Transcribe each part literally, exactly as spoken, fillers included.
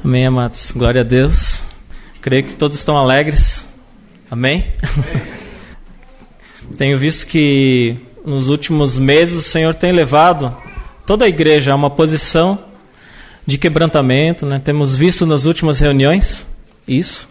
Amém, amados. Glória a Deus. Creio que todos estão alegres. Amém? Amém. Tenho visto que nos últimos meses o Senhor tem levado toda a igreja a uma posição de quebrantamento, né? Temos visto nas últimas reuniões isso.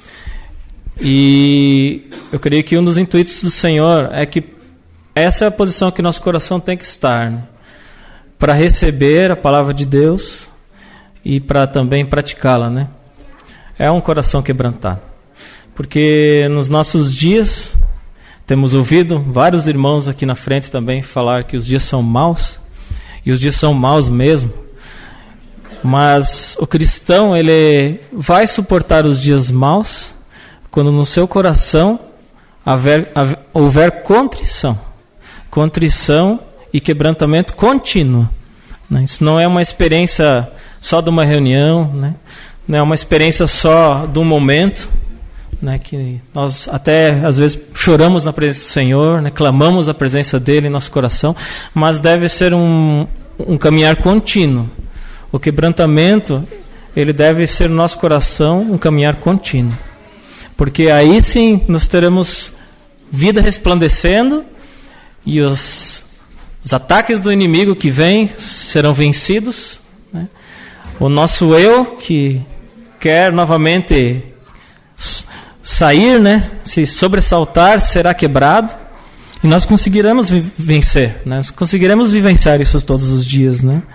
E eu creio que um dos intuitos do Senhor é que essa é a posição que nosso coração tem que estar, né? Para receber a palavra de Deus e para também praticá-la, né? É um coração quebrantado. Porque nos nossos dias, temos ouvido vários irmãos aqui na frente também falar que os dias são maus, e os dias são maus mesmo. Mas o cristão, ele vai suportar os dias maus quando no seu coração haver, haver, houver contrição. Contrição e quebrantamento contínuo. Né? Isso não é uma experiência só de uma reunião, né? Não é uma experiência só de um momento, né? Que nós até às vezes choramos na presença do Senhor, né? Clamamos a presença dele em nosso coração, mas deve ser um, um caminhar contínuo. O quebrantamento, ele deve ser no nosso coração um caminhar contínuo, porque aí sim nós teremos vida resplandecendo e os, os ataques do inimigo que vêm serão vencidos, né? O nosso eu que quer novamente sair, né, se sobressaltar, será quebrado e nós conseguiremos vencer, né? Nós conseguiremos vivenciar isso todos os dias, né?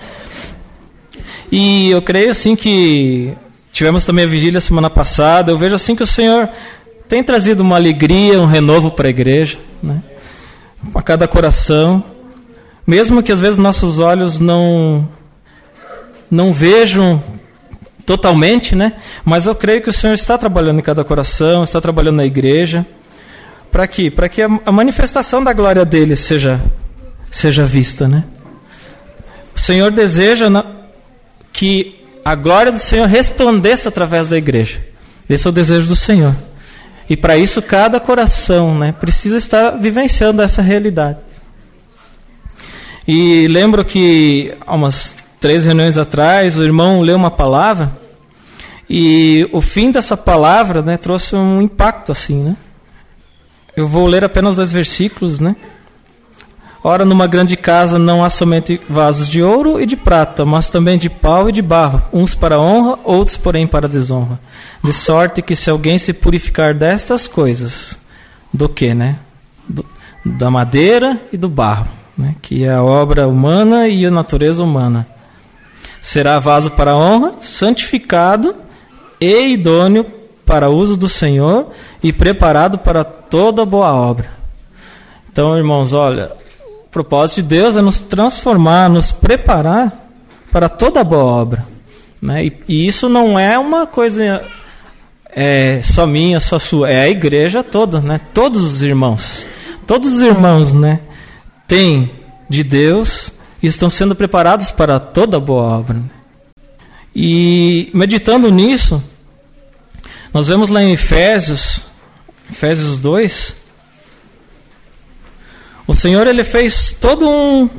E eu creio assim que tivemos também a vigília semana passada. Eu vejo assim que o Senhor tem trazido uma alegria, um renovo para a igreja, né? A cada coração, mesmo que às vezes nossos olhos não não vejam totalmente, né? Mas eu creio que o Senhor está trabalhando em cada coração, está trabalhando na igreja, para quê? Para que a, a manifestação da glória dele seja seja vista, né? O Senhor deseja na, que a glória do Senhor resplandeça através da igreja. Esse é o desejo do Senhor. E para isso cada coração, né, precisa estar vivenciando essa realidade. E lembro que há umas três reuniões atrás o irmão leu uma palavra e o fim dessa palavra, né, trouxe um impacto assim, né? Eu vou ler apenas dois versículos, né? Ora, numa grande casa não há somente vasos de ouro e de prata, mas também de pau e de barro, uns para honra, outros, porém, para desonra. De sorte que se alguém se purificar destas coisas, do que, né? Do, da madeira e do barro, né? Que é a obra humana e a natureza humana, será vaso para honra, santificado e idôneo para uso do Senhor e preparado para toda boa obra. Então, irmãos, olha, o propósito de Deus é nos transformar, nos preparar para toda boa obra, né? E, e isso não é uma coisa é, só minha, só sua, é a igreja toda, né? Todos os irmãos, todos os irmãos, né, têm de Deus e estão sendo preparados para toda boa obra. E meditando nisso, nós vemos lá em Efésios, Efésios dois, o Senhor, ele fez todo um,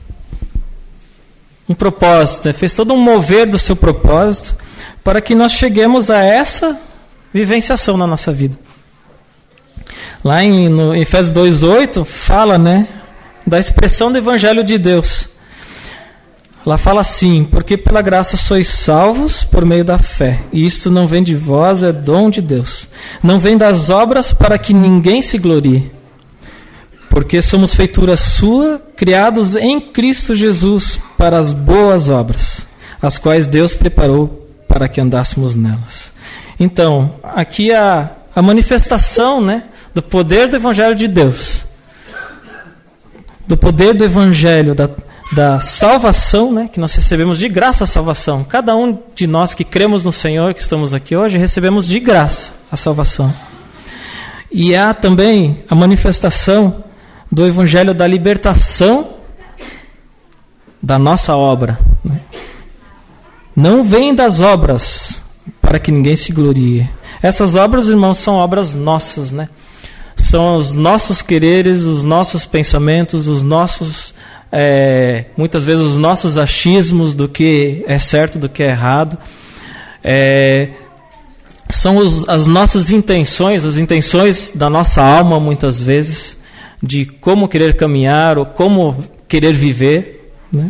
um propósito, né? Fez todo um mover do seu propósito para que nós cheguemos a essa vivenciação na nossa vida. Lá em no Efésios dois, oito, fala, né, da expressão do Evangelho de Deus. Lá fala assim: porque pela graça sois salvos por meio da fé, e isto não vem de vós, é dom de Deus. Não vem das obras para que ninguém se glorie, porque somos feitura sua, criados em Cristo Jesus para as boas obras, as quais Deus preparou para que andássemos nelas. Então, aqui a, a manifestação, né, do poder do Evangelho de Deus, do poder do Evangelho, da, da salvação, né, que nós recebemos de graça a salvação. Cada um de nós que cremos no Senhor, que estamos aqui hoje, recebemos de graça a salvação. E há também a manifestação do Evangelho da libertação da nossa obra, né? Não vem das obras para que ninguém se glorie. Essas obras, irmãos, são obras nossas, né? São os nossos quereres, os nossos pensamentos, os nossos, é, muitas vezes os nossos achismos do que é certo, do que é errado. É, são os, as nossas intenções, as intenções da nossa alma, muitas vezes, de como querer caminhar ou como querer viver, né?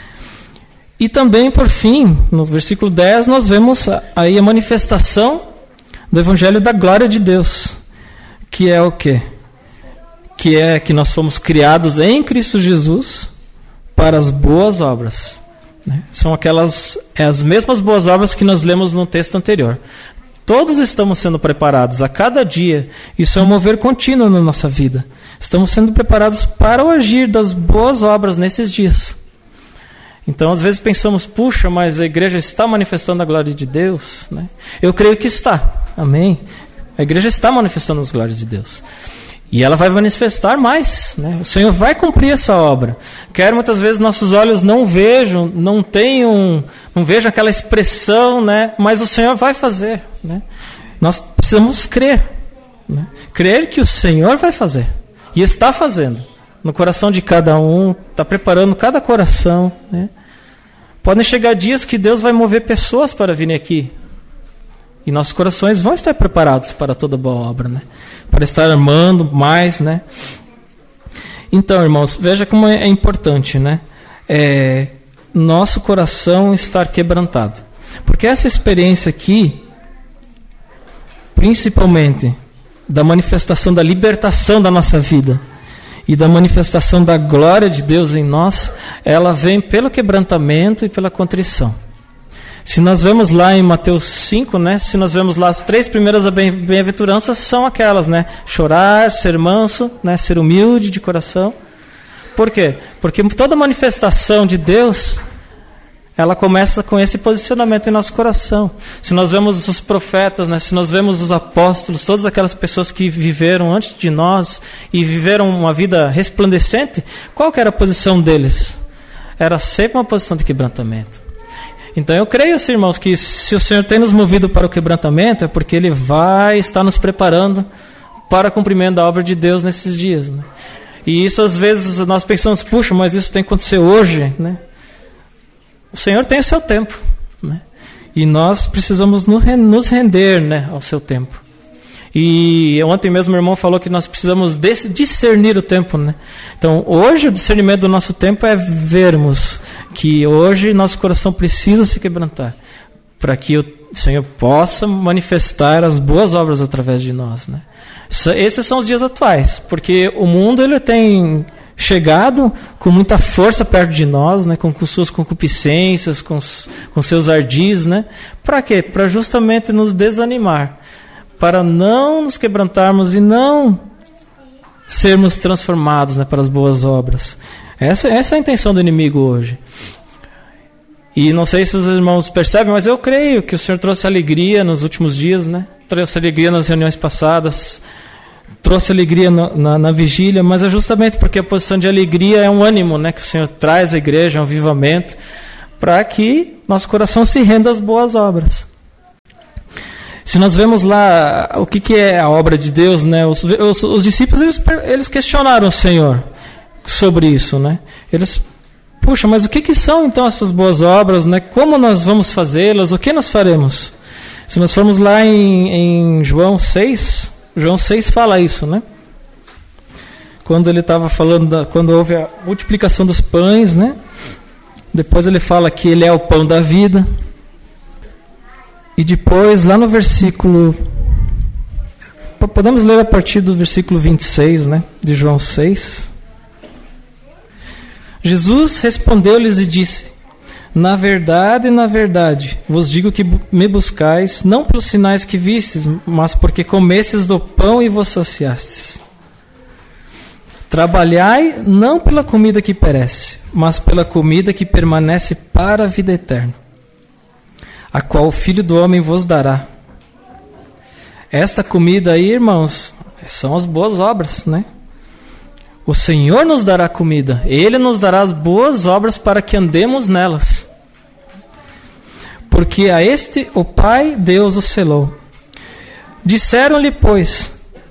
E também, por fim, no versículo dez, nós vemos aí a manifestação do Evangelho da glória de Deus, que é o quê? Que é que nós fomos criados em Cristo Jesus para as boas obras, né? São aquelas, é as mesmas boas obras que nós lemos no texto anterior. Todos estamos sendo preparados a cada dia. Isso é um mover contínuo na nossa vida. Estamos sendo preparados para o agir das boas obras nesses dias. Então, às vezes pensamos, puxa, mas a igreja está manifestando a glória de Deus, né? Eu creio que está. Amém? A igreja está manifestando as glórias de Deus. E ela vai manifestar mais, né? O Senhor vai cumprir essa obra. Quer muitas vezes nossos olhos não vejam, não tenham, não vejam aquela expressão, né? Mas o Senhor vai fazer, né? Nós precisamos crer, né? Crer que o Senhor vai fazer. E está fazendo. No coração de cada um, está preparando cada coração, né? Podem chegar dias que Deus vai mover pessoas para virem aqui. E nossos corações vão estar preparados para toda boa obra, né? Para estar amando mais, né? Então, irmãos, veja como é importante, né? É, nosso coração estar quebrantado. Porque essa experiência aqui, principalmente da manifestação da libertação da nossa vida e da manifestação da glória de Deus em nós, ela vem pelo quebrantamento e pela contrição. Se nós vemos lá em Mateus cinco, né, se nós vemos lá as três primeiras bem-aventuranças, são aquelas, né? Chorar, ser manso, né, ser humilde de coração. Por quê? Porque toda manifestação de Deus, ela começa com esse posicionamento em nosso coração. Se nós vemos os profetas, né, se nós vemos os apóstolos, todas aquelas pessoas que viveram antes de nós e viveram uma vida resplandecente, qual que era a posição deles? Era sempre uma posição de quebrantamento. Então eu creio, assim, irmãos, que se o Senhor tem nos movido para o quebrantamento, é porque Ele vai estar nos preparando para o cumprimento da obra de Deus nesses dias, né? E isso às vezes nós pensamos, puxa, mas isso tem que acontecer hoje, né? O Senhor tem o seu tempo, né? E nós precisamos nos render, né, ao seu tempo. E ontem mesmo o irmão falou que nós precisamos discernir o tempo, né? Então, hoje o discernimento do nosso tempo é vermos que hoje nosso coração precisa se quebrantar para que o Senhor possa manifestar as boas obras através de nós, né? Esses são os dias atuais, porque o mundo ele tem chegado com muita força perto de nós, né, com, com suas concupiscências, com, com seus ardis, né? Para quê? Para justamente nos desanimar, para não nos quebrantarmos e não sermos transformados, né, para as boas obras. Essa, essa é a intenção do inimigo hoje. E não sei se os irmãos percebem, mas eu creio que o Senhor trouxe alegria nos últimos dias, né? Trouxe alegria nas reuniões passadas, trouxe alegria na, na, na vigília, mas é justamente porque a posição de alegria é um ânimo, né, que o Senhor traz à igreja, é um avivamento, para que nosso coração se renda às boas obras. Se nós vemos lá o que, que é a obra de Deus, né, os, os, os discípulos eles, eles questionaram o Senhor sobre isso, né? Eles, puxa, mas o que, que são então essas boas obras, né? Como nós vamos fazê-las? O que nós faremos? Se nós formos lá em, em João seis, João seis fala isso, né? Quando ele estava falando, da, quando houve a multiplicação dos pães, né? Depois ele fala que ele é o pão da vida. E depois, lá no versículo... Podemos ler a partir do versículo vinte e seis, né? De João seis. Jesus respondeu-lhes e disse: na verdade, na verdade, vos digo que me buscais, não pelos sinais que vistes, mas porque comestes do pão e vos saciastes. Trabalhai não pela comida que perece, mas pela comida que permanece para a vida eterna, a qual o Filho do Homem vos dará. Esta comida aí, irmãos, são as boas obras, né? O Senhor nos dará comida, Ele nos dará as boas obras para que andemos nelas. Porque a este o Pai Deus o selou. Disseram-lhe, pois,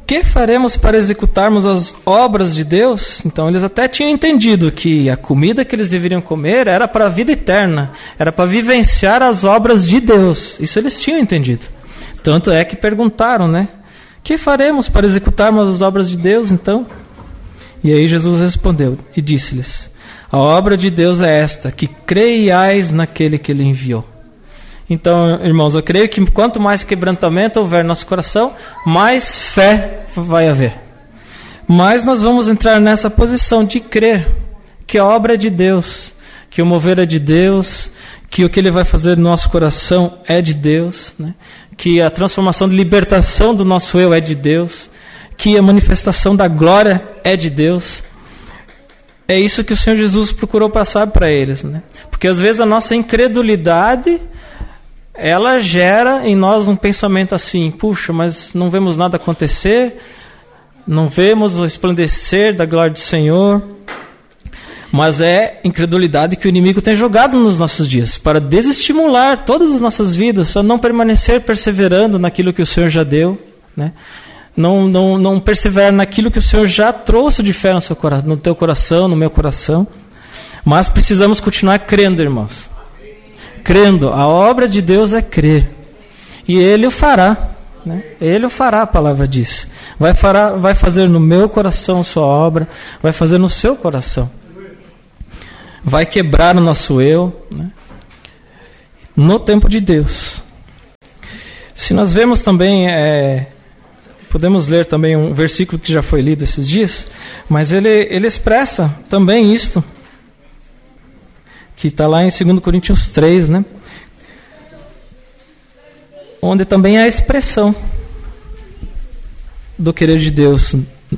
que faremos para executarmos as obras de Deus? Então eles até tinham entendido que a comida que eles deveriam comer era para a vida eterna, era para vivenciar as obras de Deus. Isso eles tinham entendido. Tanto é que perguntaram, né? Que faremos para executarmos as obras de Deus, então? E aí Jesus respondeu e disse-lhes: a obra de Deus é esta, que creiais naquele que Ele enviou. Então, irmãos, eu creio que quanto mais quebrantamento houver no nosso coração, mais fé vai haver. Mas nós vamos entrar nessa posição de crer que a obra é de Deus, que o mover é de Deus, que o que Ele vai fazer no nosso coração é de Deus, né? Que a transformação de libertação do nosso eu é de Deus, que a manifestação da glória é de Deus. É isso que o Senhor Jesus procurou passar para eles, né? Porque às vezes a nossa incredulidade, ela gera em nós um pensamento assim: puxa, mas não vemos nada acontecer, não vemos o esplandecer da glória do Senhor. Mas é incredulidade que o inimigo tem jogado nos nossos dias, para desestimular todas as nossas vidas, a não permanecer perseverando naquilo que o Senhor já deu, né? Não, não, não perseverar naquilo que o Senhor já trouxe de fé no, seu coração, no teu coração, no meu coração. Mas precisamos continuar crendo, irmãos. Crendo. A obra de Deus é crer. E Ele o fará, né? Ele o fará, a palavra diz. Vai, fará, vai fazer no meu coração sua obra, vai fazer no seu coração. Vai quebrar o nosso eu, né? No tempo de Deus. Se nós vemos também... É, podemos ler também um versículo que já foi lido esses dias, mas ele, ele expressa também isto, que está lá em dois Coríntios três, né? Onde também há a expressão do querer de Deus.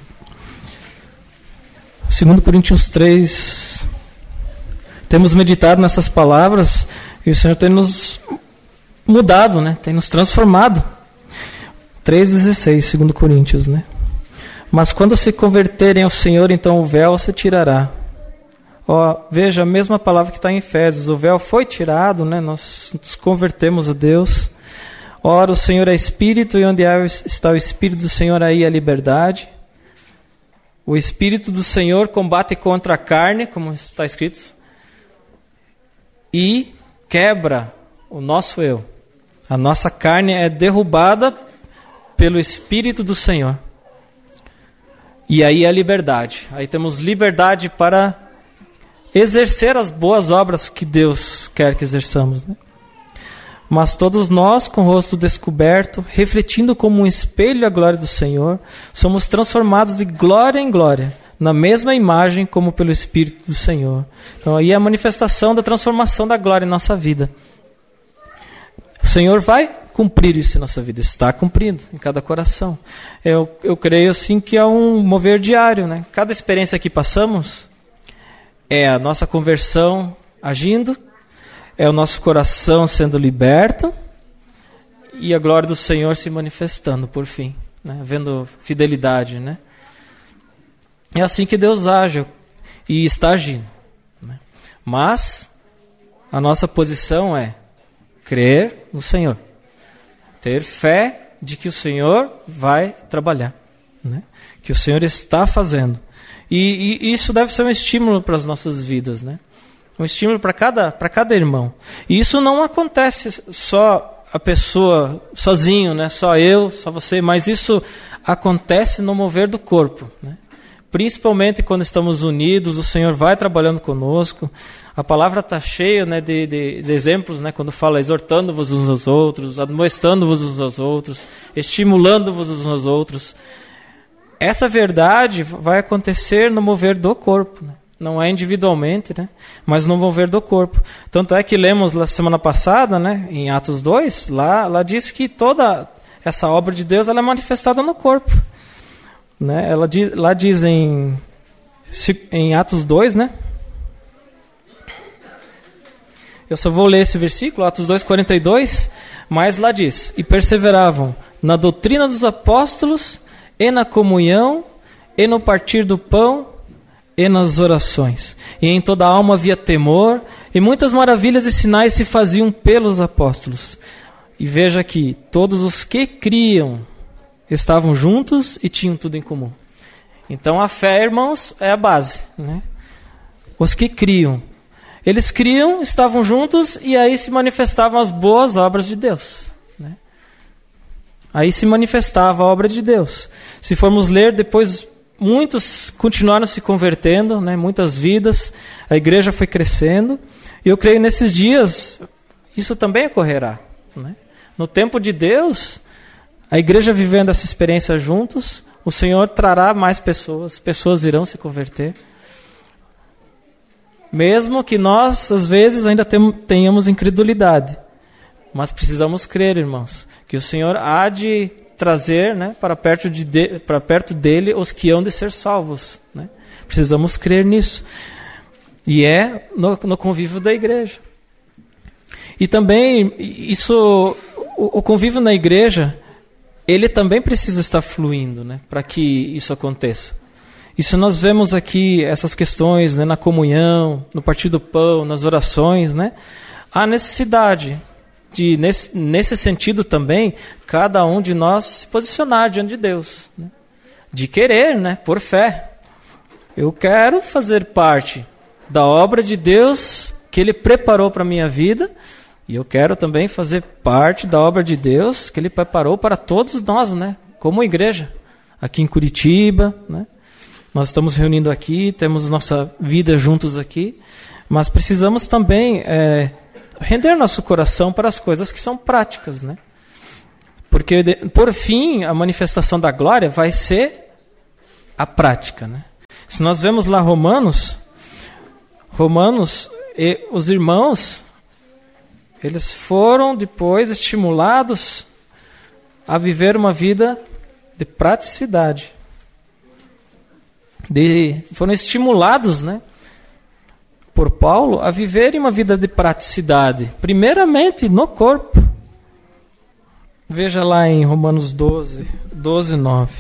dois Coríntios três, temos meditado nessas palavras e o Senhor tem nos mudado, né? Tem nos transformado. três dezesseis, dois Coríntios, né? Mas quando se converterem ao Senhor, então o véu se tirará. Ó, veja, a mesma palavra que está em Efésios, o véu foi tirado, né? Nós nos convertemos a Deus. Ora, o Senhor é Espírito, e onde está o Espírito do Senhor, aí a liberdade. O Espírito do Senhor combate contra a carne, como está escrito, e quebra o nosso eu. A nossa carne é derrubada pelo Espírito do Senhor. E aí é a liberdade. Aí temos liberdade para exercer as boas obras que Deus quer que exerçamos, né? Mas todos nós, com o rosto descoberto, refletindo como um espelho a glória do Senhor, somos transformados de glória em glória, na mesma imagem como pelo Espírito do Senhor. Então aí é a manifestação da transformação da glória em nossa vida. O Senhor vai cumprir isso em nossa vida, está cumprindo em cada coração. Eu, eu creio assim que é um mover diário, né? Cada experiência que passamos é a nossa conversão agindo, é o nosso coração sendo liberto e a glória do Senhor se manifestando por fim, né? Havendo fidelidade, né? É assim que Deus age e está agindo, né? Mas a nossa posição é crer no Senhor, ter fé de que o Senhor vai trabalhar, né? Que o Senhor está fazendo. E, e isso deve ser um estímulo para as nossas vidas, né? Um estímulo para cada, para cada irmão. E isso não acontece só a pessoa sozinho, né? Só eu, só você, mas isso acontece no mover do corpo, né? Principalmente quando estamos unidos, o Senhor vai trabalhando conosco. A palavra está cheia, né, de, de, de exemplos, né, quando fala exortando-vos uns aos outros, admoestando-vos uns aos outros, estimulando-vos uns aos outros. Essa verdade vai acontecer no mover do corpo, né? Não é individualmente, né, mas no mover do corpo. Tanto é que lemos na semana passada, né, em Atos dois, lá, lá diz que toda essa obra de Deus ela é manifestada no corpo, né? Ela diz, lá diz em, em Atos dois, né? Eu só vou ler esse versículo, Atos dois, quarenta e dois, mas lá diz: e perseveravam na doutrina dos apóstolos, e na comunhão, e no partir do pão, e nas orações. E em toda a alma havia temor, e muitas maravilhas e sinais se faziam pelos apóstolos. E veja aqui, todos os que criam estavam juntos e tinham tudo em comum. Então a fé, irmãos, é a base, né? Os que criam, eles criam, estavam juntos e aí se manifestavam as boas obras de Deus, né? Aí se manifestava a obra de Deus. Se formos ler, depois muitos continuaram se convertendo, né? Muitas vidas, a igreja foi crescendo. E eu creio nesses dias, isso também ocorrerá, né? No tempo de Deus, a igreja vivendo essa experiência juntos, o Senhor trará mais pessoas, pessoas irão se converter. Mesmo que nós, às vezes, ainda tenhamos incredulidade. Mas precisamos crer, irmãos, que o Senhor há de trazer, né, para, perto de, de, para perto dele os que hão de ser salvos, né? Precisamos crer nisso. E é no, no convívio da igreja. E também, isso, o, o convívio na igreja, ele também precisa estar fluindo, né, para que isso aconteça. Isso nós vemos aqui, essas questões, né, na comunhão, no partir do pão, nas orações, né? Há necessidade de, nesse, nesse sentido também, cada um de nós se posicionar diante de Deus, né? De querer, né, por fé. Eu quero fazer parte da obra de Deus que Ele preparou para a minha vida, e eu quero também fazer parte da obra de Deus que Ele preparou para todos nós, né, como igreja, aqui em Curitiba, né? Nós estamos reunindo aqui, temos nossa vida juntos aqui, mas precisamos também é, render nosso coração para as coisas que são práticas, né? Porque, por fim, a manifestação da glória vai ser a prática, né? Se nós vemos lá Romanos, Romanos, e os irmãos, eles foram depois estimulados a viver uma vida de praticidade. De, foram estimulados, né, por Paulo a viverem uma vida de praticidade, primeiramente no corpo. Veja lá em Romanos doze, doze, nove.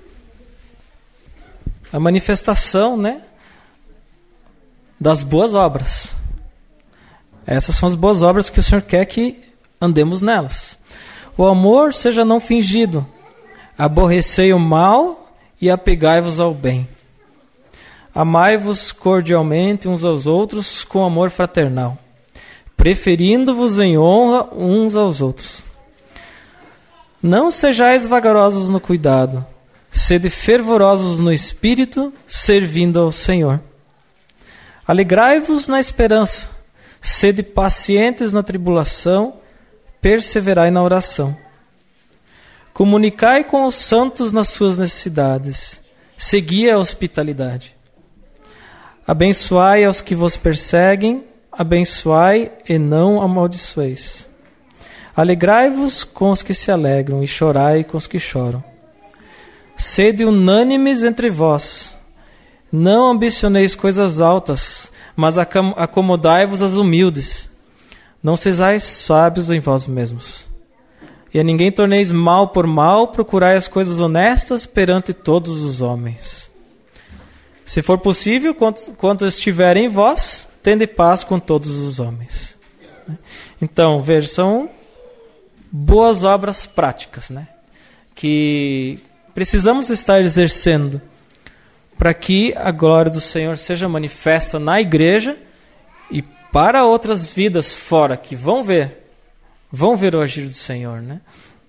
A manifestação, né, das boas obras. Essas são as boas obras que o Senhor quer que andemos nelas. O amor seja não fingido, aborrecei o mal e apegai-vos ao bem. Amai-vos cordialmente uns aos outros com amor fraternal, preferindo-vos em honra uns aos outros. Não sejais vagarosos no cuidado, sede fervorosos no espírito, servindo ao Senhor. Alegrai-vos na esperança, sede pacientes na tribulação, perseverai na oração. Comunicai com os santos nas suas necessidades, segui a hospitalidade. Abençoai aos que vos perseguem, abençoai e não amaldiçoeis. Alegrai-vos com os que se alegram e chorai com os que choram. Sede unânimes entre vós. Não ambicioneis coisas altas, mas acomodai-vos às humildes. Não sejais sábios em vós mesmos. E a ninguém torneis mal por mal, procurai as coisas honestas perante todos os homens. Se for possível, quanto, quanto estiver em vós, tende paz com todos os homens. Então, veja, são boas obras práticas, né, que precisamos estar exercendo para que a glória do Senhor seja manifesta na igreja e para outras vidas fora que vão ver, vão ver o agir do Senhor, né?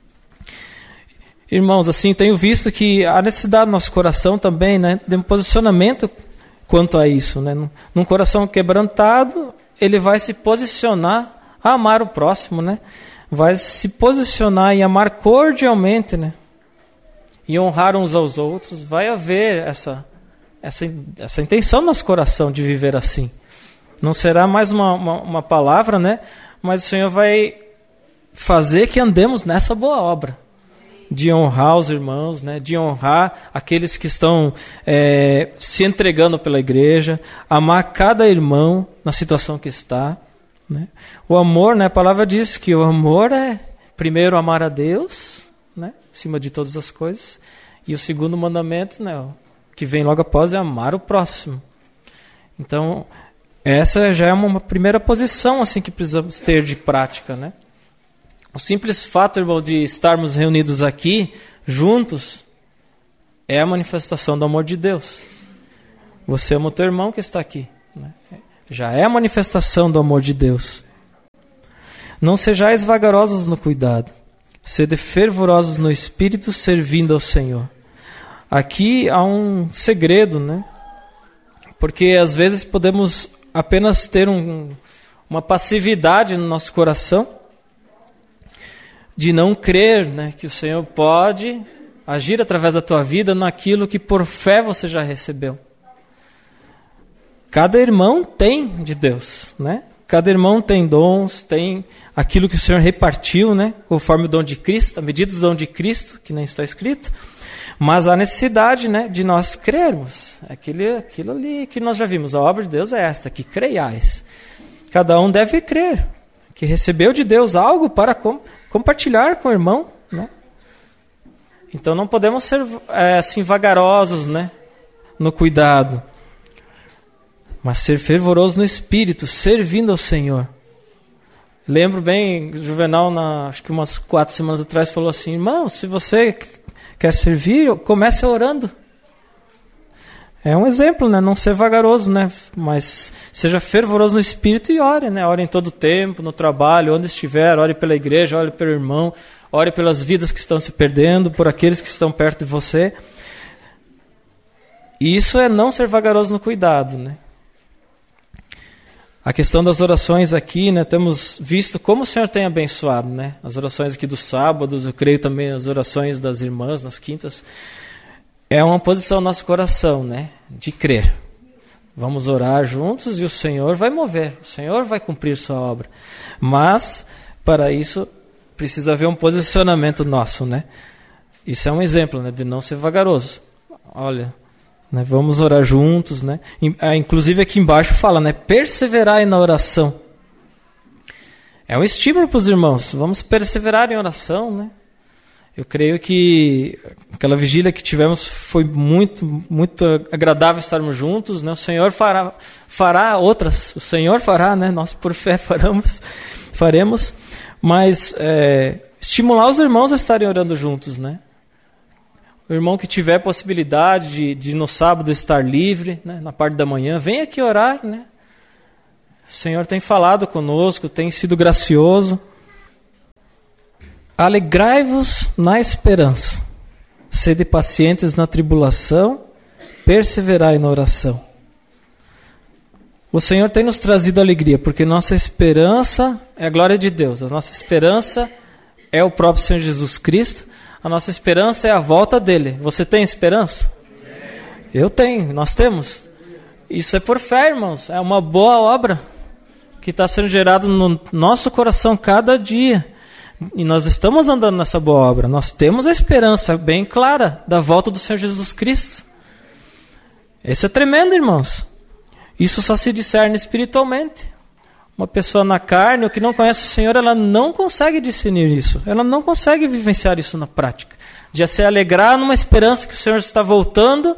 Irmãos, assim, tenho visto que há necessidade no nosso coração também, né, de um posicionamento quanto a isso, né? Num coração quebrantado, ele vai se posicionar a amar o próximo, né? Vai se posicionar e amar cordialmente, né? E honrar uns aos outros. Vai haver essa, essa, essa intenção no nosso coração de viver assim. Não será mais uma, uma, uma palavra, né? Mas o Senhor vai fazer que andemos nessa boa obra. De honrar os irmãos, né? De honrar aqueles que estão é, se entregando pela igreja, amar cada irmão na situação que está, né? O amor, né? A palavra diz que o amor é primeiro amar a Deus, né? Acima de todas as coisas, e o segundo mandamento, né? Que vem logo após, é amar o próximo. Então, essa já é uma primeira posição assim que precisamos ter de prática, né? O simples fato, irmão, de estarmos reunidos aqui, juntos é a manifestação do amor de Deus. Você ama o teu irmão que está aqui, né? Já é a manifestação do amor de Deus. Não sejais vagarosos no cuidado, sede fervorosos no espírito, servindo ao Senhor. Aqui há um segredo, né? Porque às vezes podemos apenas ter um, uma passividade no nosso coração, de não crer, né, que o Senhor pode agir através da tua vida naquilo que por fé você já recebeu. Cada irmão tem de Deus, né? Cada irmão tem dons, tem aquilo que o Senhor repartiu, né? Conforme o dom de Cristo, a medida do dom de Cristo, que nem está escrito. Mas há necessidade, né, de nós crermos. Aquilo, aquilo ali que nós já vimos. A obra de Deus é esta, que creiais. Cada um deve crer, que recebeu de Deus algo para com, compartilhar com o irmão, né? Então não podemos ser é, assim vagarosos, né, no cuidado. Mas ser fervoroso no espírito, servindo ao Senhor. Lembro bem, Juvenal, na, acho que umas quatro semanas atrás, falou assim: irmão, se você quer servir, comece orando. É um exemplo, né? Não ser vagaroso, né? Mas seja fervoroso no espírito e ore, né? Ore em todo tempo, no trabalho, onde estiver, ore pela igreja, ore pelo irmão, ore pelas vidas que estão se perdendo, por aqueles que estão perto de você. E isso é não ser vagaroso no cuidado, né? A questão das orações aqui, né, temos visto como o Senhor tem abençoado, né? As orações aqui dos sábados, eu creio também as orações das irmãs nas quintas. É uma posição no nosso coração, né, de crer. Vamos orar juntos e o Senhor vai mover, o Senhor vai cumprir sua obra. Mas, para isso, precisa haver um posicionamento nosso, né? Isso é um exemplo, né, de não ser vagaroso. Olha... Né, vamos orar juntos, né? Inclusive aqui embaixo fala, né? Perseverai na oração. É um estímulo para os irmãos. Vamos perseverar em oração, né? Eu creio que aquela vigília que tivemos foi muito, muito agradável estarmos juntos, né? O Senhor fará, fará outras. O Senhor fará, né? Nós por fé faremos, faremos. Mas é, estimular os irmãos a estarem orando juntos, né? O irmão que tiver possibilidade de, de no sábado estar livre, né, na parte da manhã, vem aqui orar, né? O Senhor tem falado conosco, tem sido gracioso. Alegrai-vos na esperança, sede pacientes na tribulação, perseverai na oração. O Senhor tem nos trazido alegria, porque nossa esperança é a glória de Deus. A nossa esperança é o próprio Senhor Jesus Cristo. A nossa esperança é a volta dele. Você tem esperança? Eu tenho, nós temos. Isso é por fé, irmãos. É uma boa obra que está sendo gerada no nosso coração cada dia. E nós estamos andando nessa boa obra. Nós temos a esperança bem clara da volta do Senhor Jesus Cristo. Isso é tremendo, irmãos. Isso só se discerne espiritualmente. Uma pessoa na carne, ou que não conhece o Senhor, ela não consegue discernir isso. Ela não consegue vivenciar isso na prática. De se alegrar numa esperança que o Senhor está voltando.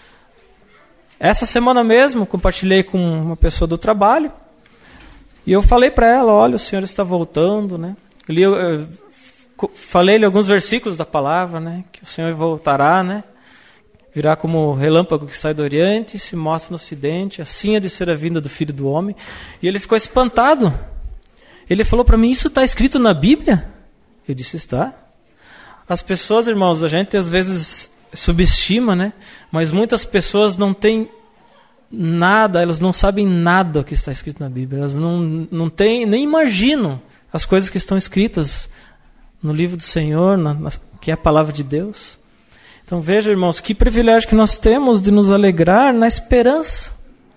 Essa semana mesmo, compartilhei com uma pessoa do trabalho. E eu falei para ela, olha, o Senhor está voltando, né? Eu li, eu, eu, falei-lhe alguns versículos da palavra, né? Que o Senhor voltará, né? Virá como relâmpago que sai do Oriente e se mostra no Ocidente. Assim é de ser a vinda do Filho do Homem. E ele ficou espantado. Ele falou para mim, isso está escrito na Bíblia? Eu disse, está. As pessoas, irmãos, a gente às vezes subestima, né? Mas muitas pessoas não têm nada, elas não sabem nada do que está escrito na Bíblia. Elas não, não têm, nem imaginam as coisas que estão escritas no livro do Senhor, na, na, que é a palavra de Deus. Então veja, irmãos, que privilégio que nós temos de nos alegrar na esperança.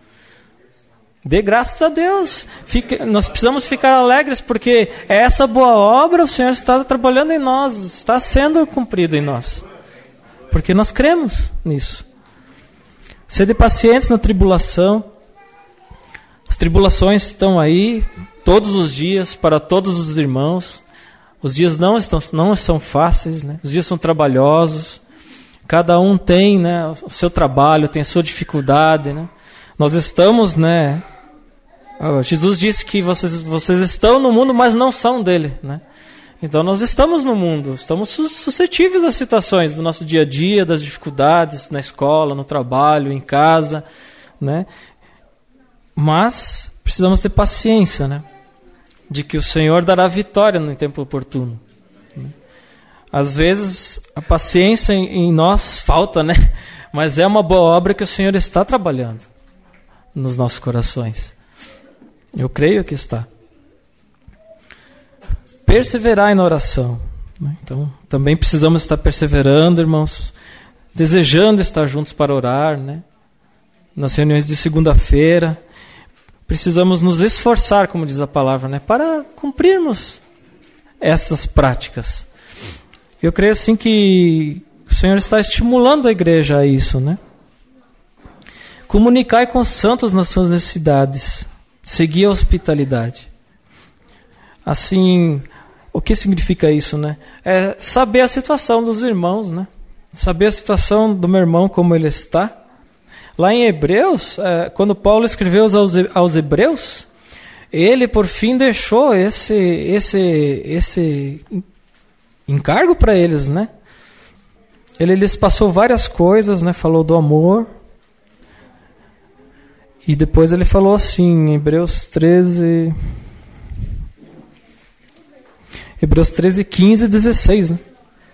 Dê graças a Deus. Fique, nós precisamos ficar alegres porque essa boa obra o Senhor está trabalhando em nós, está sendo cumprida em nós. Porque nós cremos nisso. Sede pacientes na tribulação. As tribulações estão aí todos os dias para todos os irmãos. Os dias não estão, não são fáceis, né? Os dias são trabalhosos. Cada um tem, né, o seu trabalho, tem a sua dificuldade, né? Nós estamos, né? Jesus disse que vocês, vocês estão no mundo, mas não são dele, né? Então nós estamos no mundo, estamos suscetíveis às situações do nosso dia a dia, das dificuldades na escola, no trabalho, em casa, né? Mas precisamos ter paciência, né? De que o Senhor dará vitória no tempo oportuno. Às vezes a paciência em nós falta, né? Mas é uma boa obra que o Senhor está trabalhando nos nossos corações. Eu creio que está. Perseverai na oração. Então, também precisamos estar perseverando, irmãos, desejando estar juntos para orar, né? Nas reuniões de segunda-feira. Precisamos nos esforçar, como diz a palavra, né? Para cumprirmos essas práticas. Eu creio assim que o Senhor está estimulando a igreja a isso, né? Comunicai com os santos nas suas necessidades. Seguir a hospitalidade. Assim, o que significa isso, né? É saber a situação dos irmãos, né? Saber a situação do meu irmão, como ele está. Lá em Hebreus, é, quando Paulo escreveu aos, aos Hebreus, ele por fim deixou esse, esse, esse encargo para eles, né? Ele lhes passou várias coisas, né? Falou do amor. E depois ele falou assim, em Hebreus treze... Hebreus treze, quinze e dezesseis, né?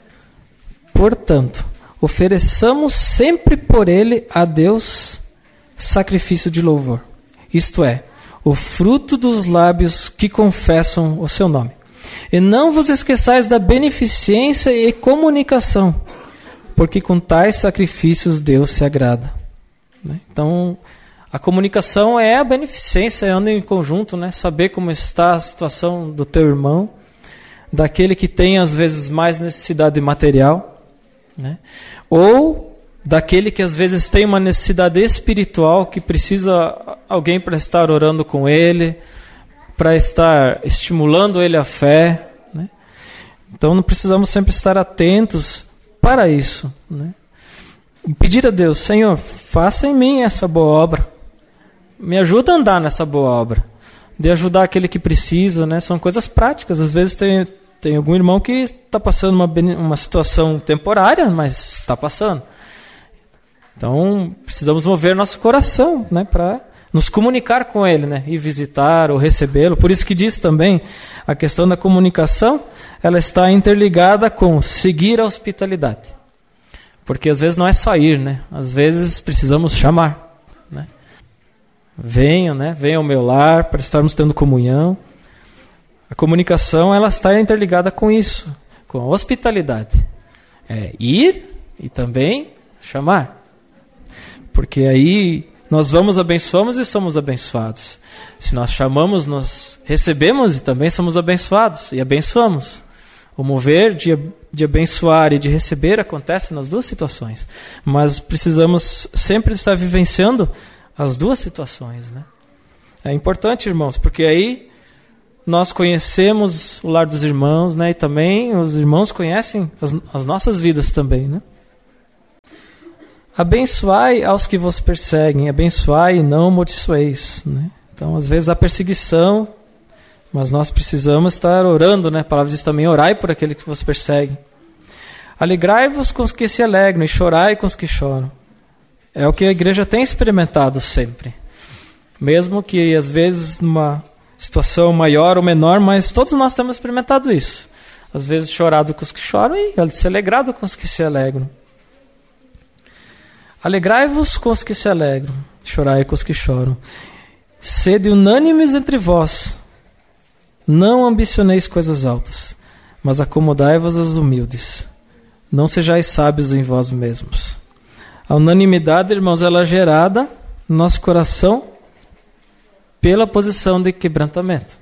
Portanto, ofereçamos sempre por ele a Deus sacrifício de louvor. Isto é, o fruto dos lábios que confessam o seu nome. E não vos esqueçais da beneficência e comunicação, porque com tais sacrifícios Deus se agrada. Então, a comunicação é a beneficência, anda em conjunto, né? Saber como está a situação do teu irmão, daquele que tem às vezes mais necessidade material, né? Ou daquele que às vezes tem uma necessidade espiritual, que precisa alguém para estar orando com ele, para estar estimulando ele a fé, né? Então não precisamos sempre estar atentos para isso, né? E pedir a Deus, Senhor, faça em mim essa boa obra, me ajuda a andar nessa boa obra, de ajudar aquele que precisa, né? São coisas práticas. Às vezes tem, tem algum irmão que está passando uma, uma situação temporária, mas está passando. Então, precisamos mover nosso coração, né? Para nos comunicar com ele, né? E visitar ou recebê-lo. Por isso que diz também, a questão da comunicação, ela está interligada com seguir a hospitalidade. Porque às vezes não é só ir, né? Às vezes precisamos chamar, né? Venham, né? Venham ao meu lar para estarmos tendo comunhão. A comunicação, ela está interligada com isso, com a hospitalidade. É ir e também chamar. Porque aí nós vamos, abençoamos e somos abençoados. Se nós chamamos, nós recebemos e também somos abençoados e abençoamos. O mover de, de abençoar e de receber acontece nas duas situações. Mas precisamos sempre estar vivenciando as duas situações, né? É importante, irmãos, porque aí nós conhecemos o lar dos irmãos, né? E também os irmãos conhecem as, as nossas vidas também, né? Abençoai aos que vos perseguem, abençoai e não amaldiçoeis, né? Então, às vezes há perseguição, mas nós precisamos estar orando, né? A palavra diz também, orai por aquele que vos persegue. Alegrai-vos com os que se alegram e chorai com os que choram. É o que a igreja tem experimentado sempre. Mesmo que às vezes numa situação maior ou menor, mas todos nós temos experimentado isso. Às vezes chorado com os que choram e se alegrado com os que se alegram. Alegrai-vos com os que se alegram, chorai com os que choram. Sede unânimes entre vós. Não ambicioneis coisas altas, mas acomodai-vos aos humildes. Não sejais sábios em vós mesmos. A unanimidade, irmãos, ela é gerada no nosso coração pela posição de quebrantamento.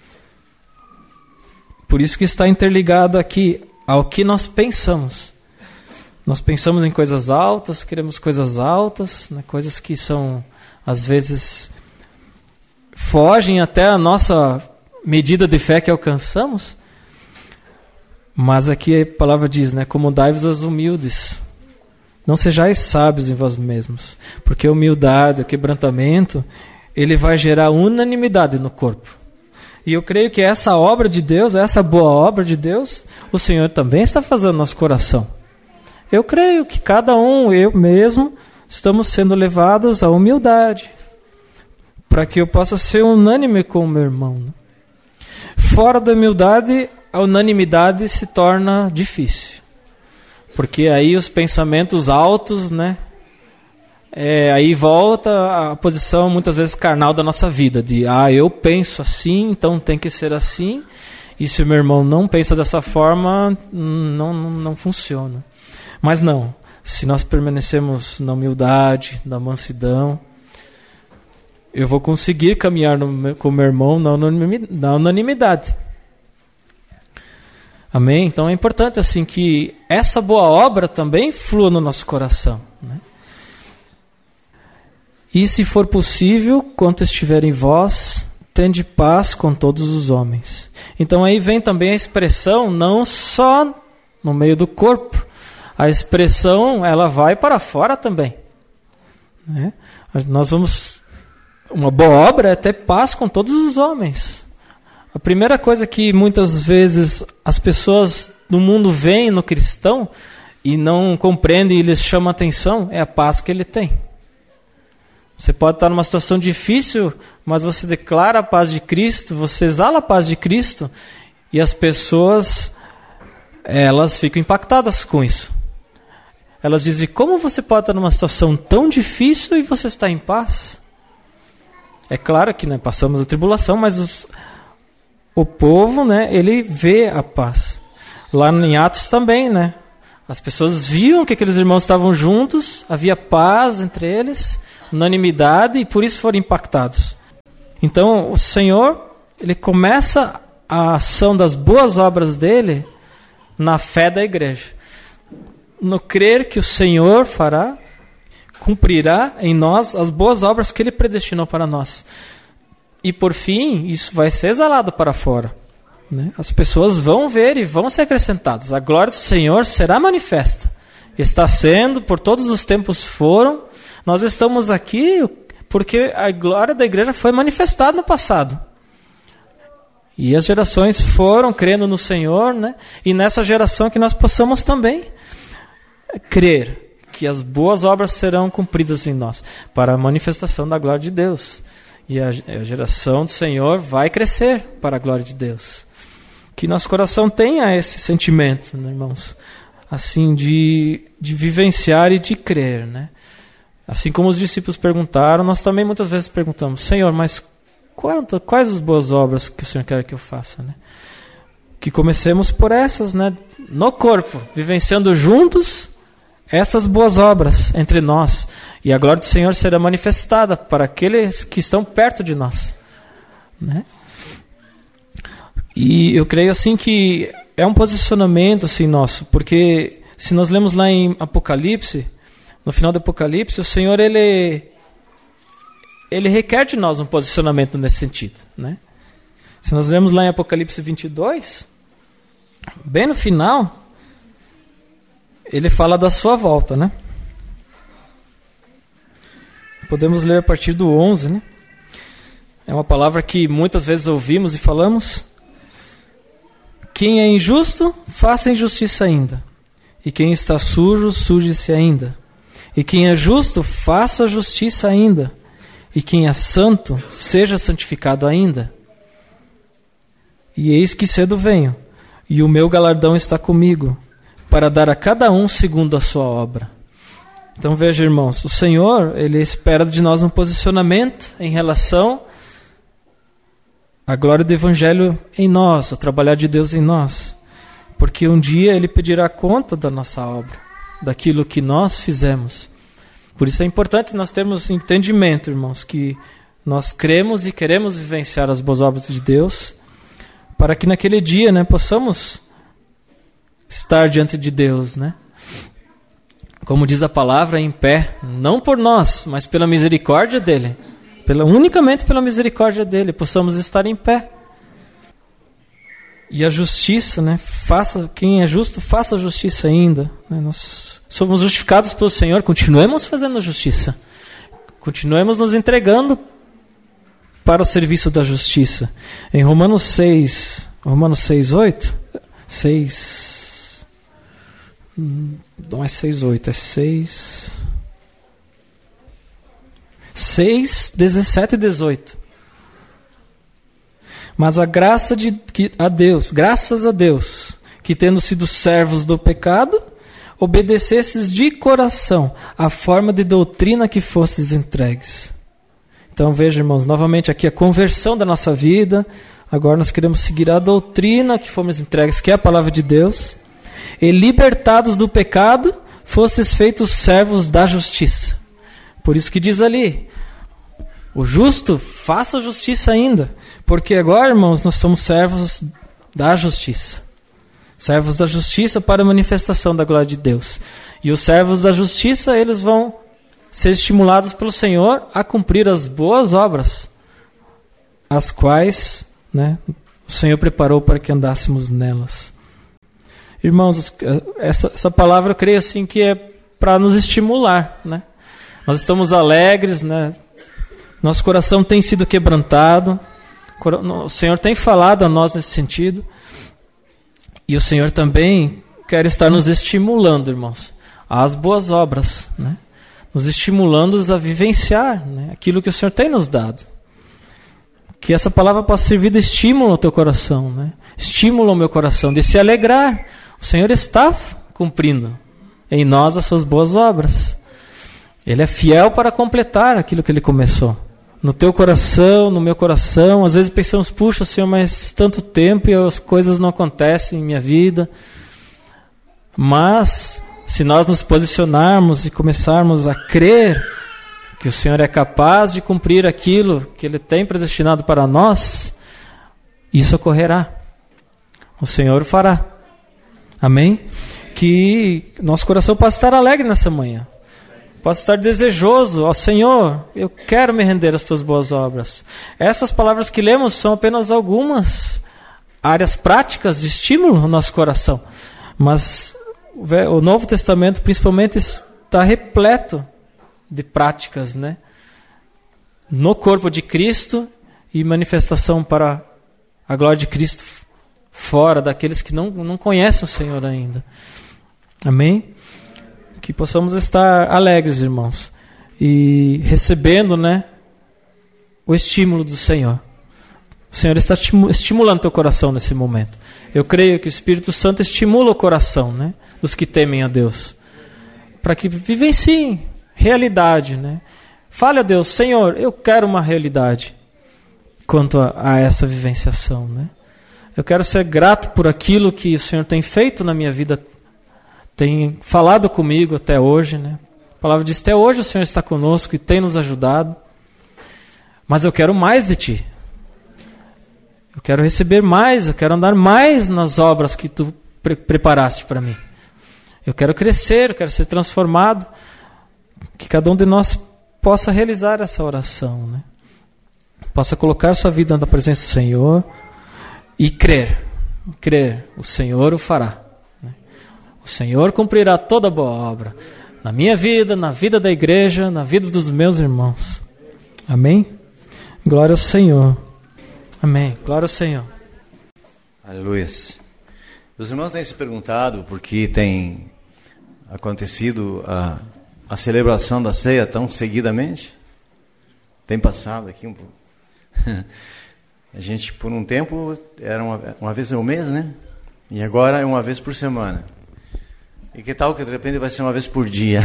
Por isso que está interligado aqui ao que nós pensamos. Nós pensamos em coisas altas, queremos coisas altas, né? Coisas que são, às vezes, fogem até a nossa medida de fé que alcançamos. Mas aqui a palavra diz, né? Acomodai-vos aos humildes. Não sejais sábios em vós mesmos, porque a humildade, o quebrantamento, ele vai gerar unanimidade no corpo. E eu creio que essa obra de Deus, essa boa obra de Deus, o Senhor também está fazendo no nosso coração. Eu creio que cada um, eu mesmo, estamos sendo levados à humildade, para que eu possa ser unânime com o meu irmão. Fora da humildade, a unanimidade se torna difícil. Porque aí os pensamentos altos, né? É, aí volta a posição muitas vezes carnal da nossa vida, de ah, eu penso assim, então tem que ser assim, e se o meu irmão não pensa dessa forma, não, não, não funciona. Mas não, se nós permanecemos na humildade, na mansidão, eu vou conseguir caminhar no, com o meu irmão na unanimidade, na unanimidade. Amém? Então é importante assim que essa boa obra também flua no nosso coração, né? E se for possível, quanto estiver em vós, tende paz com todos os homens. Então aí vem também a expressão, não só no meio do corpo, a expressão ela vai para fora também, né? Nós vamos, uma boa obra é ter paz com todos os homens. A primeira coisa que muitas vezes as pessoas no mundo veem no cristão e não compreendem e lhes chama a atenção é a paz que ele tem. Você pode estar numa situação difícil, mas você declara a paz de Cristo, você exala a paz de Cristo, e as pessoas, elas ficam impactadas com isso. Elas dizem, como você pode estar numa situação tão difícil e você está em paz? É claro que, né, passamos a tribulação, mas os, o povo, né, ele vê a paz. Lá em Atos também, né? As pessoas viam que aqueles irmãos estavam juntos, havia paz entre eles, unanimidade, e por isso foram impactados. Então o Senhor, ele começa a ação das boas obras dele na fé da igreja, no crer que o Senhor fará, cumprirá em nós as boas obras que ele predestinou para nós. E por fim, isso vai ser exalado para fora, né? As pessoas vão ver e vão ser acrescentadas. A glória do Senhor será manifesta. Está sendo, por todos os tempos foram. Nós estamos aqui porque a glória da igreja foi manifestada no passado. E as gerações foram crendo no Senhor, né? E nessa geração que nós possamos também crer que as boas obras serão cumpridas em nós, para a manifestação da glória de Deus. E a, a geração do Senhor vai crescer para a glória de Deus. Que nosso coração tenha esse sentimento, né, irmãos? Assim, de, de vivenciar e de crer, né? Assim como os discípulos perguntaram, nós também muitas vezes perguntamos, Senhor, mas quanto, quais as boas obras que o Senhor quer que eu faça, né? Que comecemos por essas, né? No corpo, vivenciando juntos essas boas obras entre nós. E a glória do Senhor será manifestada para aqueles que estão perto de nós, né? E eu creio assim que é um posicionamento assim nosso, porque se nós lemos lá em Apocalipse, no final do Apocalipse, o Senhor ele, ele requer de nós um posicionamento nesse sentido, né? Se nós lemos lá em Apocalipse vinte e dois, bem no final, ele fala da sua volta, né? Podemos ler a partir do onze, né? É uma palavra que muitas vezes ouvimos e falamos. Quem é injusto, faça injustiça ainda. E quem está sujo, suje-se ainda. E quem é justo, faça justiça ainda. E quem é santo, seja santificado ainda. E eis que cedo venho, e o meu galardão está comigo, para dar a cada um segundo a sua obra. Então veja, irmãos, o Senhor, ele espera de nós um posicionamento em relação à glória do Evangelho em nós, ao trabalhar de Deus em nós. Porque um dia ele pedirá conta da nossa obra, daquilo que nós fizemos. Por isso é importante nós termos entendimento, irmãos, que nós cremos e queremos vivenciar as boas obras de Deus, para que naquele dia, né, possamos estar diante de Deus, né? Como diz a palavra, em pé, não por nós, mas pela misericórdia dele, pela, unicamente pela misericórdia dele, possamos estar em pé. E a justiça, né? Faça, quem é justo, faça a justiça ainda. Né? Nós somos justificados pelo Senhor, continuemos fazendo a justiça. Continuemos nos entregando para o serviço da justiça. Em Romanos seis, Romanos seis, oito, seis, não é seis, oito, é seis, seis, dezessete e dezoito. Mas a graça de que, a Deus, graças a Deus, que tendo sido servos do pecado, obedecesses de coração a forma de doutrina que fostes entregues. Então veja, irmãos, novamente aqui a conversão da nossa vida. Agora nós queremos seguir a doutrina que fomos entregues, que é a palavra de Deus. E libertados do pecado, fostes feitos servos da justiça. Por isso que diz ali, o justo faça justiça ainda. Porque agora, irmãos, nós somos servos da justiça. Servos da justiça para a manifestação da glória de Deus. E os servos da justiça, eles vão ser estimulados pelo Senhor a cumprir as boas obras, as quais, né, o Senhor preparou para que andássemos nelas. Irmãos, essa, essa palavra eu creio assim que é para nos estimular, né? Nós estamos alegres, né? Nosso coração tem sido quebrantado, o Senhor tem falado a nós nesse sentido. E o Senhor também quer estar nos estimulando, irmãos, às boas obras, né? Nos estimulando a vivenciar, né, aquilo que o Senhor tem nos dado. Que essa palavra possa servir de estímulo ao teu coração, né? Estímulo ao meu coração, de se alegrar. O Senhor está cumprindo em nós as suas boas obras. Ele é fiel para completar aquilo que Ele começou. No teu coração, no meu coração, às vezes pensamos, puxa, Senhor, mas tanto tempo e as coisas não acontecem em minha vida. Mas, se nós nos posicionarmos e começarmos a crer que o Senhor é capaz de cumprir aquilo que Ele tem predestinado para nós, isso ocorrerá. O Senhor fará. Amém? Que nosso coração possa estar alegre nessa manhã. Posso estar desejoso, ó Senhor, eu quero me render às tuas boas obras. Essas palavras que lemos são apenas algumas áreas práticas de estímulo no nosso coração. Mas o Novo Testamento, principalmente, está repleto de práticas, né? No corpo de Cristo e manifestação para a glória de Cristo fora daqueles que não, não conhecem o Senhor ainda. Amém? Que possamos estar alegres, irmãos, e recebendo, né, o estímulo do Senhor. O Senhor está estimulando teu coração nesse momento. Eu creio que o Espírito Santo estimula o coração, né, dos que temem a Deus, para que vivenciem realidade, né? Fale a Deus, Senhor, eu quero uma realidade quanto a, a essa vivenciação, né? Eu quero ser grato por aquilo que o Senhor tem feito na minha vida, tem falado comigo até hoje, né? A palavra diz, até hoje o Senhor está conosco e tem nos ajudado. Mas eu quero mais de Ti. Eu quero receber mais, eu quero andar mais nas obras que Tu pre- preparaste para mim. Eu quero crescer, eu quero ser transformado. Que cada um de nós possa realizar essa oração, né? Possa colocar sua vida na presença do Senhor e crer. Crer, o Senhor o fará. O Senhor cumprirá toda boa obra na minha vida, na vida da igreja, na vida dos meus irmãos. Amém? Glória ao Senhor. Amém. Glória ao Senhor. Aleluia. Os irmãos têm se perguntado por que tem acontecido a, a celebração da ceia tão seguidamente? Tem passado aqui um pouco. A gente, por um tempo, era uma, uma vez no mês, né? E agora é uma vez por semana. E que tal que de repente vai ser uma vez por dia?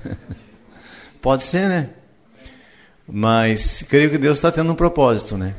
Pode ser, né? Mas creio que Deus está tendo um propósito, né?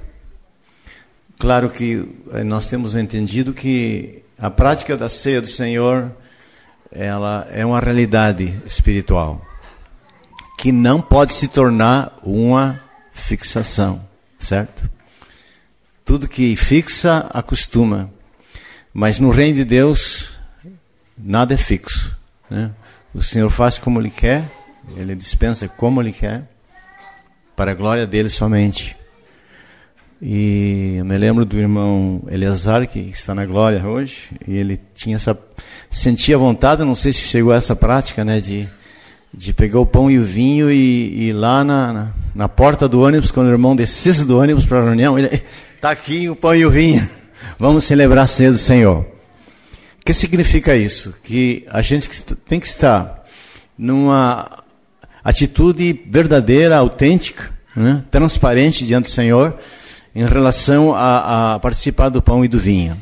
Claro que nós temos entendido que a prática da ceia do Senhor, ela é uma realidade espiritual que não pode se tornar uma fixação, certo? Tudo que fixa, acostuma. Mas no reino de Deus, nada é fixo, né? O Senhor faz como Ele quer, Ele dispensa como Ele quer, para a glória dEle somente. E eu me lembro do irmão Eleazar, que está na glória hoje, e ele tinha essa, sentia vontade, não sei se chegou a essa prática, né, de, de pegar o pão e o vinho e, e ir lá na, na, na porta do ônibus, quando o irmão descesse do ônibus para a reunião, ele está aqui o pão e o vinho, vamos celebrar a ceia do Senhor. O que significa isso? Que a gente tem que estar numa atitude verdadeira, autêntica, né? Transparente diante do Senhor, em relação a, a participar do pão e do vinho.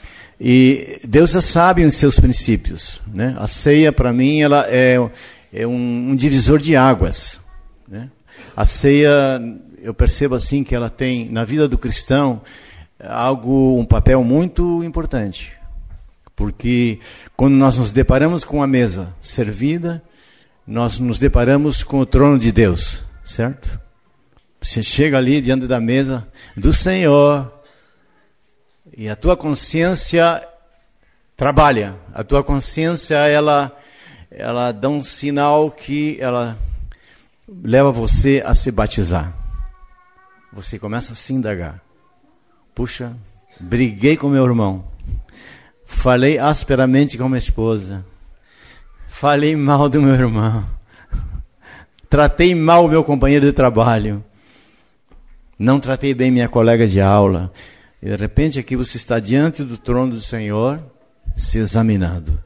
E Deus já sabe os seus princípios, né? A ceia, para mim, ela é, é um, um divisor de águas, né? A ceia, eu percebo assim que ela tem, na vida do cristão, algo, um papel muito importante. Porque quando nós nos deparamos com a mesa servida, nós nos deparamos com o trono de Deus, certo? Você chega ali diante da mesa do Senhor e a tua consciência trabalha. A tua consciência, ela, ela dá um sinal que ela leva você a se batizar. Você começa a se indagar. Puxa, briguei com meu irmão. Falei asperamente com minha esposa. Falei mal do meu irmão. Tratei mal o meu companheiro de trabalho. Não tratei bem minha colega de aula. E de repente aqui você está diante do trono do Senhor, se examinando.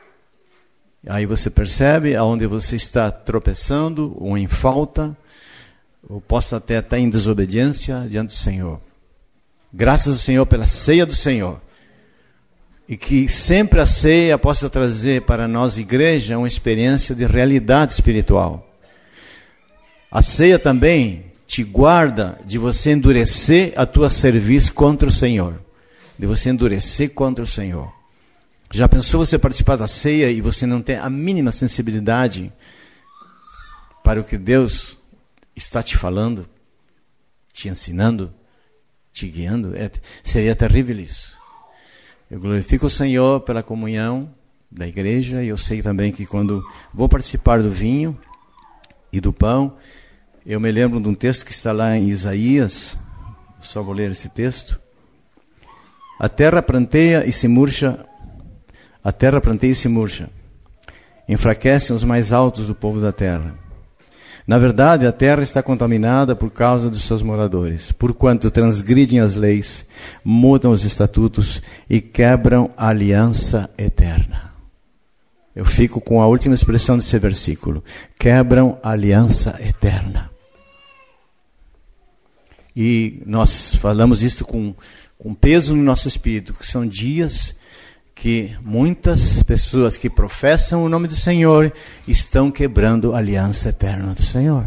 Aí você percebe aonde você está tropeçando, ou em falta, ou possa até estar em desobediência diante do Senhor. Graças ao Senhor pela ceia do Senhor. E que sempre a ceia possa trazer para nós, igreja, uma experiência de realidade espiritual. A ceia também te guarda de você endurecer a tua serviço contra o Senhor. De você endurecer contra o Senhor. Já pensou você participar da ceia e você não tem a mínima sensibilidade para o que Deus está te falando, te ensinando, te guiando? É, seria terrível isso. Eu glorifico o Senhor pela comunhão da igreja, e eu sei também que quando vou participar do vinho e do pão, eu me lembro de um texto que está lá em Isaías, só vou ler esse texto. A terra pranteia e se murcha, a terra pranteia e se murcha, enfraquecem os mais altos do povo da terra. Na verdade, a terra está contaminada por causa dos seus moradores, porquanto transgridem as leis, mudam os estatutos e quebram a aliança eterna. Eu fico com a última expressão desse versículo. Quebram a aliança eterna. E nós falamos isso com, com peso no nosso espírito, que são dias que muitas pessoas que professam o nome do Senhor estão quebrando a aliança eterna do Senhor.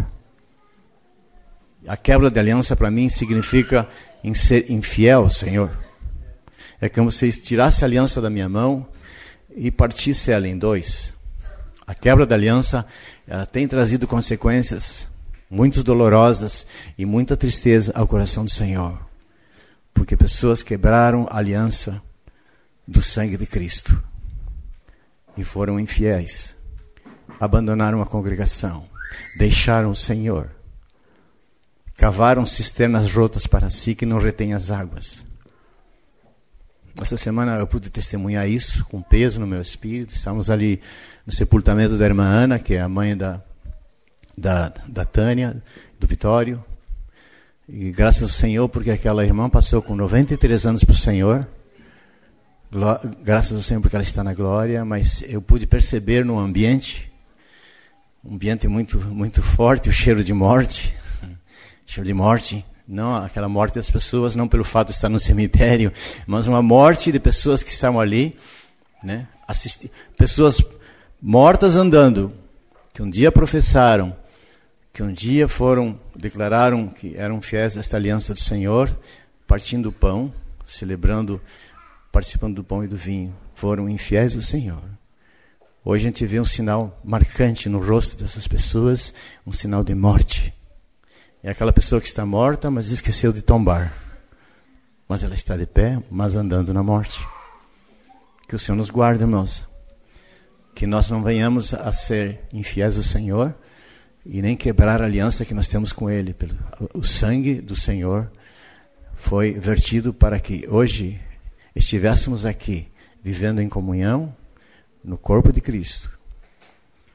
A quebra de aliança para mim significa em ser infiel ao Senhor. É como se tirasse a aliança da minha mão e partisse ela em dois. A quebra da aliança, ela tem trazido consequências muito dolorosas e muita tristeza ao coração do Senhor. Porque pessoas quebraram a aliança do sangue de Cristo e foram infiéis, abandonaram a congregação, deixaram o Senhor, cavaram cisternas rotas para si que não retêm as águas. Essa semana eu pude testemunhar isso com peso no meu espírito. Estávamos ali no sepultamento da irmã Ana, que é a mãe da, da, da Tânia, do Vitório, e graças ao Senhor, porque aquela irmã passou com noventa e três anos para o Senhor. Graças ao Senhor porque ela está na glória, mas eu pude perceber no ambiente, um ambiente muito, muito forte, o cheiro de morte, cheiro de morte, não aquela morte das pessoas, não pelo fato de estar no cemitério, mas uma morte de pessoas que estavam ali, né, assisti- pessoas mortas andando, que um dia professaram, que um dia foram, declararam que eram fiéis a esta aliança do Senhor, partindo o pão, celebrando, participando do pão e do vinho, foram infiéis ao Senhor. Hoje a gente vê um sinal marcante no rosto dessas pessoas, um sinal de morte. É aquela pessoa que está morta, mas esqueceu de tombar. Mas ela está de pé, mas andando na morte. Que o Senhor nos guarde, irmãos. Que nós não venhamos a ser infiéis ao Senhor e nem quebrar a aliança que nós temos com Ele. O sangue do Senhor foi vertido para que hoje estivéssemos aqui, vivendo em comunhão, no corpo de Cristo.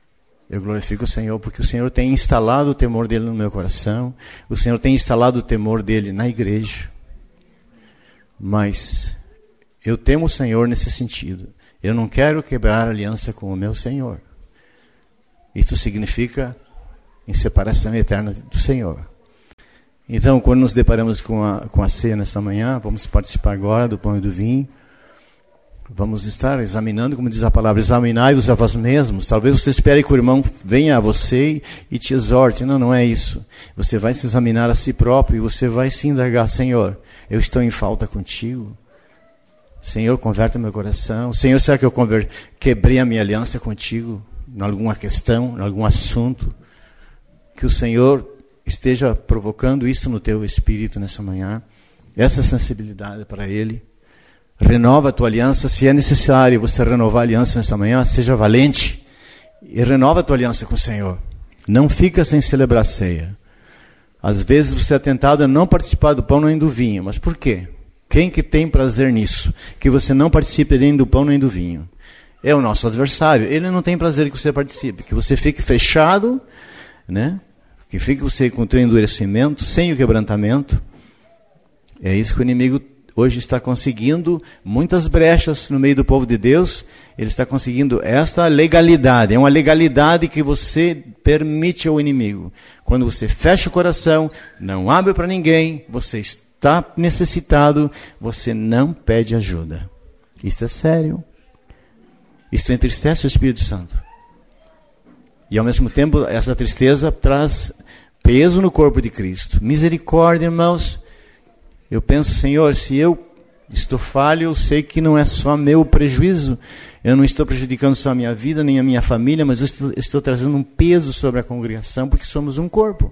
Eu glorifico o Senhor porque o Senhor tem instalado o temor dele no meu coração. O Senhor tem instalado o temor dele na igreja. Mas eu temo o Senhor nesse sentido. Eu não quero quebrar a aliança com o meu Senhor. Isso significa em separação eterna do Senhor. Então, quando nos deparamos com a, com a ceia nesta manhã, vamos participar agora do pão e do vinho. Vamos estar examinando, como diz a palavra, examinai-vos a vós mesmos. Talvez você espere que o irmão venha a você e te exorte. Não, não é isso. Você vai se examinar a si próprio e você vai se indagar: Senhor, eu estou em falta contigo. Senhor, converta meu coração. Senhor, será que eu conver... quebrei a minha aliança contigo em alguma questão, em algum assunto? Que o Senhor esteja provocando isso no teu espírito nessa manhã. Essa sensibilidade para Ele. Renova a tua aliança. Se é necessário você renovar a aliança nesta manhã, seja valente e renova a tua aliança com o Senhor. Não fica sem celebrar a ceia. Às vezes você é tentado a não participar do pão nem do vinho. Mas por quê? Quem que tem prazer nisso? Que você não participe nem do pão nem do vinho. É o nosso adversário. Ele não tem prazer que você participe. Que você fique fechado, né? Que fique você com o teu endurecimento, sem o quebrantamento. É isso que o inimigo hoje está conseguindo, muitas brechas no meio do povo de Deus. Ele está conseguindo esta legalidade. É uma legalidade que você permite ao inimigo. Quando você fecha o coração, não abre para ninguém, você está necessitado, você não pede ajuda. Isso é sério. Isso entristece o Espírito Santo. E ao mesmo tempo, essa tristeza traz peso no corpo de Cristo. Misericórdia, irmãos. Eu penso, Senhor, se eu estou falho, eu sei que não é só meu prejuízo. Eu não estou prejudicando só a minha vida, nem a minha família, mas eu estou, estou trazendo um peso sobre a congregação, porque somos um corpo.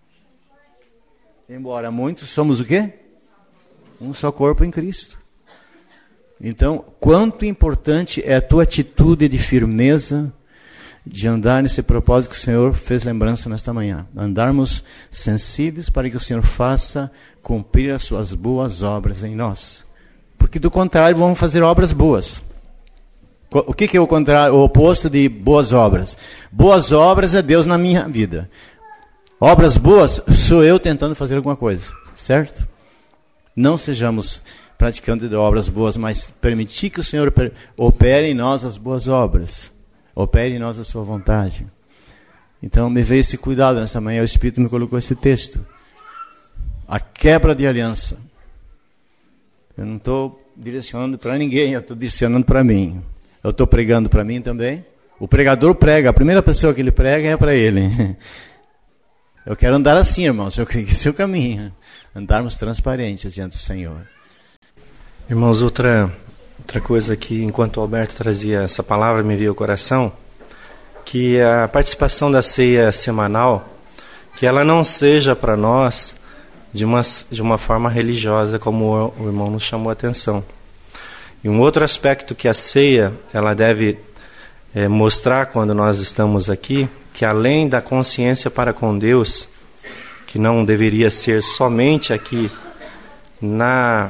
Embora muitos, somos o quê? Um só corpo em Cristo. Então, quanto importante é a tua atitude de firmeza, de andar nesse propósito que o Senhor fez lembrança nesta manhã. Andarmos sensíveis para que o Senhor faça cumprir as suas boas obras em nós. Porque do contrário, vamos fazer obras boas. O que, que é o contrário, o oposto de boas obras? Boas obras é Deus na minha vida. Obras boas sou eu tentando fazer alguma coisa, certo? Não sejamos praticantes de obras boas, mas permitir que o Senhor opere em nós as boas obras. Opere em nós a sua vontade. Então me veio esse cuidado nessa manhã. O Espírito me colocou esse texto. A quebra de aliança. Eu não estou direcionando para ninguém, eu estou direcionando para mim. Eu estou pregando para mim também. O pregador prega, a primeira pessoa que ele prega é para ele. Eu quero andar assim, irmãos, eu creio que esse é o caminho. Andarmos transparentes diante do Senhor. Irmãos, outra... Outra coisa que, enquanto o Alberto trazia essa palavra, me veio ao coração, que a participação da ceia semanal, que ela não seja para nós de uma, de uma forma religiosa, como o irmão nos chamou a atenção. E um outro aspecto que a ceia ela deve é, mostrar quando nós estamos aqui, que além da consciência para com Deus, que não deveria ser somente aqui na...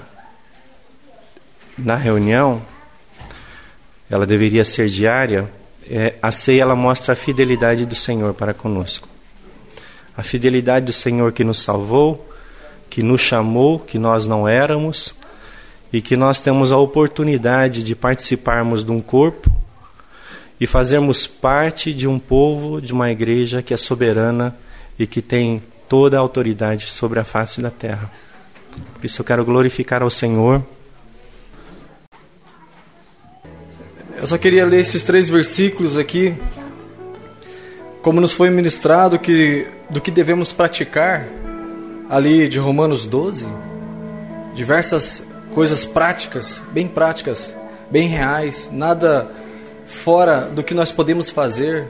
na reunião, ela deveria ser diária. É, a ceia ela mostra a fidelidade do Senhor para conosco. A fidelidade do Senhor que nos salvou, que nos chamou, que nós não éramos, e que nós temos a oportunidade de participarmos de um corpo e fazermos parte de um povo, de uma igreja que é soberana e que tem toda a autoridade sobre a face da terra. Por isso eu quero glorificar ao Senhor. Eu só queria ler esses três versículos aqui, como nos foi ministrado que, do que devemos praticar, ali de Romanos doze, diversas coisas práticas, bem práticas, bem reais, nada fora do que nós podemos fazer.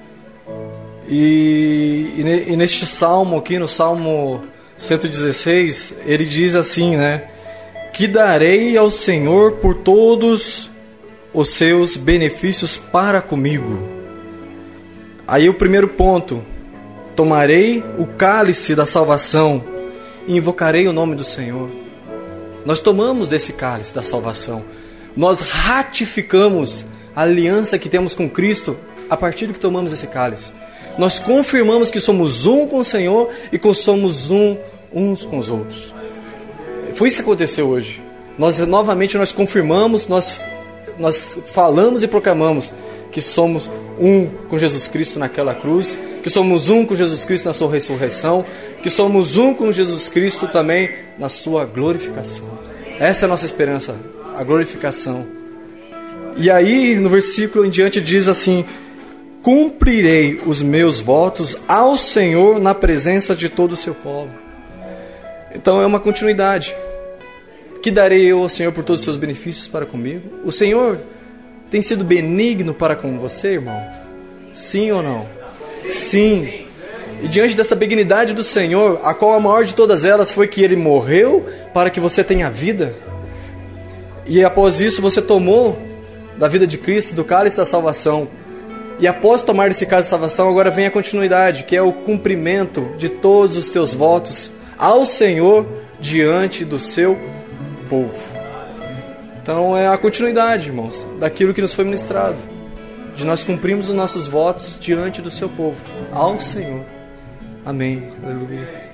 E, e, e neste salmo aqui, no Salmo cento e dezesseis, ele diz assim, né? Que darei ao Senhor por todos os seus benefícios para comigo. Aí o primeiro ponto: tomarei o cálice da salvação e invocarei o nome do Senhor. Nós tomamos desse cálice da salvação. Nós ratificamos a aliança que temos com Cristo a partir do que tomamos esse cálice. Nós confirmamos que somos um com o Senhor e que somos um uns com os outros. Foi isso que aconteceu hoje. Nós novamente nós confirmamos, nós, nós falamos e proclamamos que somos um com Jesus Cristo naquela cruz, que somos um com Jesus Cristo na sua ressurreição, que somos um com Jesus Cristo também na sua glorificação. Essa é a nossa esperança, a glorificação. E aí no versículo em diante diz assim: cumprirei os meus votos ao Senhor na presença de todo o seu povo. Então é uma continuidade. Que darei eu ao Senhor por todos os seus benefícios para comigo? O Senhor tem sido benigno para com você, irmão? Sim ou não? Sim. E diante dessa benignidade do Senhor, a qual a maior de todas elas foi que Ele morreu para que você tenha vida, e após isso você tomou da vida de Cristo, do cálice da salvação, e após tomar esse cálice da salvação, agora vem a continuidade, que é o cumprimento de todos os teus votos ao Senhor diante do seu povo. Então é a continuidade, irmãos, daquilo que nos foi ministrado, de nós cumprirmos os nossos votos diante do seu povo, ao Senhor. Amém. Aleluia.